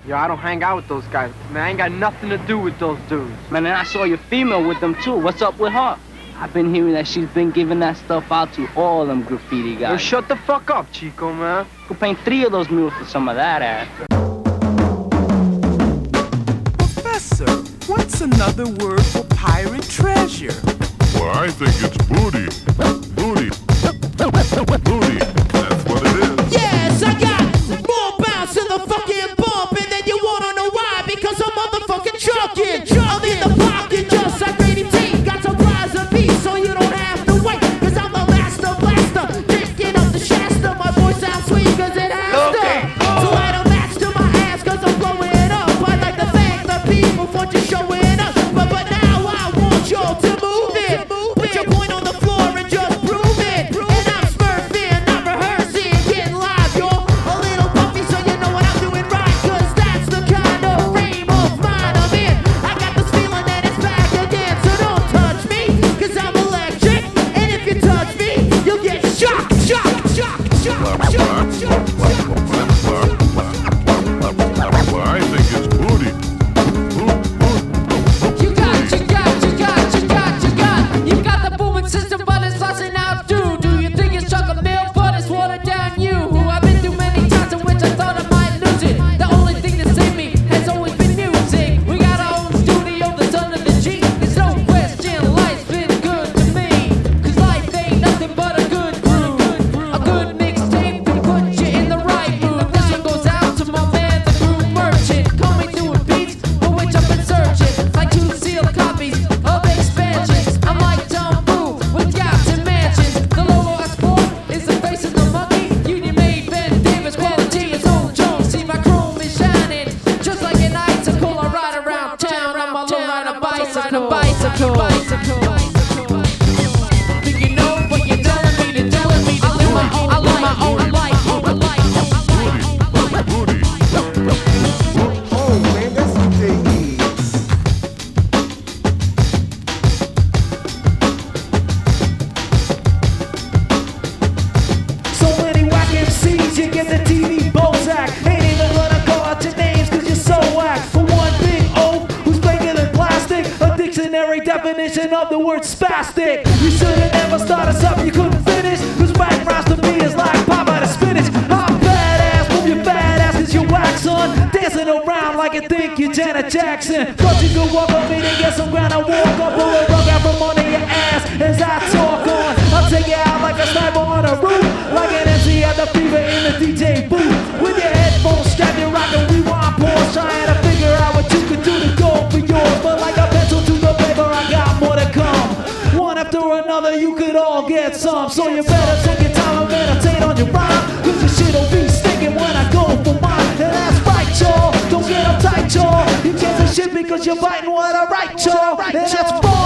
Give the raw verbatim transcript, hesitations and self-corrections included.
Yo, I don't hang out with those guys. Man, I ain't got nothing to do with those dudes. Man, and I saw your female with them too. What's up with her? I've been hearing that she's been giving that stuff out to all them graffiti guys. Yo, shut the fuck up, Chico, man. Could paint three of those mules for some of that ass. Professor, what's another word for pirate treasure? Well, I think it's booty. Booty. Booty. That's what it is. Yes, I got more bounce in the fucking bump, and then you wanna know why? Because I'm motherfucking drunken. I'm in the pocket just like Grady T. Got surprise of me, so you don't have to wait. Cause I'm the master blaster, drinking up the Shasta. My voice sounds sweet cause it has okay. to. So light a match to my ass cause I'm blowing up. I'd like to thank the people for just showing up. But, but now I want y'all to move it. Put your point on the floor and just prove it. And I'm smurfing, not rehearsing, getting live, y'all. A little puffy so you know what I'm doing right. Cause that's the kind of frame of mind I'm in. I got this feeling that it's back again. So don't touch me, cause I'm electric. And if you touch me, you'll get shocked, shocked, shocked, shocked, shocked, shocked. Well, I think it's booty. You got, you got, you got, you got, you got. You got the booming system, but it's lousing out too. Do you think it's chocolate milk, but it's watered down you? Who I've been through many times in which I thought I might lose it. The only thing that saved me has always been music. We got our own studio that's under the G. There's no question, life's been good to me. Cause life ain't nothing but a good brew. A good mixtape can put you in the right mood. This one goes out to my man, the groove merchant. Coming through with beats for which I've been searching. Like two sealed copies of expansions. I'm like Tom Boo with yachts and mansions. The logo I sport is the face of the monkey. Union made Ben Davis, quality is old Jones. See my chrome is shining, just like an icicle. I ride around town on my low rider bicycle. Bicycle, bicycle. Think you know what you're telling me to telling me to do my own, I live my own life, own life. Booty. Oh man, that's what they is. So many whack M Cs, you get the T V Bozak. Ain't even gonna call out your names cause you're so whack. For one big O who's bigger than plastic. A dictionary definition of the word spastic. You should've never started something you couldn't finish. Cause whack rhymes to me is like pop out of spinach. I'm badass, move your fat ass cause you whack, son. Dancing around like you think you're Janet Jackson. Thought you could walk up me to get some ground. I walk up, pull a rug out from under your ass as I talk on. I'll take you out like a sniper on a roof. Like an M C at the fever in the D J booth. With your headphones strapped, you're rockin' rewind pause. Trying to figure out what you could do to go for yours. But like a pencil to the paper, I got more to come. One after another, you could all get some. So you better take your time and meditate on your rhyme. Cause your shit'll be stinking when I go for mine. And that's right, y'all. Don't get uptight, y'all. You can't say shit because you're biting what I write, y'all. And that's wrong.